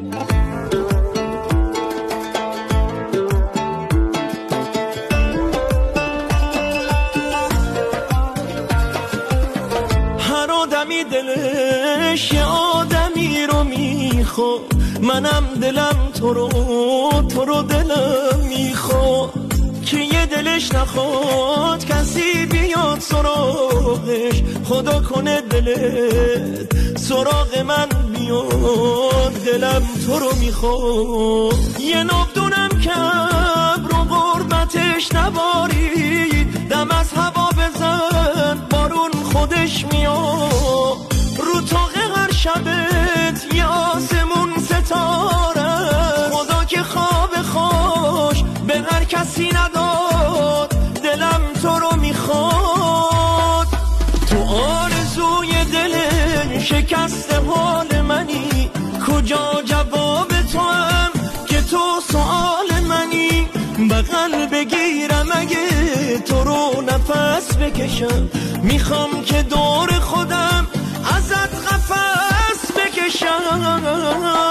هر آدمی دلش یه آدمی رو میخواد، منم دلم تو رو دلم میخواد، که یه دلش نخواد کسی بیاد سراغش، خدا کنه دلت سراغ من بیاد، دلم تو رو میخواد. یه نبدونم که رو غربتش نباری، دم از هوا بزن بارون خودش میاد، رو تاقه هر شبت یه آسمون ستاره، خدا که خواب خوش به هر کسی نداد، دلم تو رو میخواد. تو آرزوی دل شکست حال منی، کجا جواب تو هم که تو سوال منی، بغل بگیرم اگه تو رو نفس بکشم، میخوام که دور خودم ازت قفس بکشم.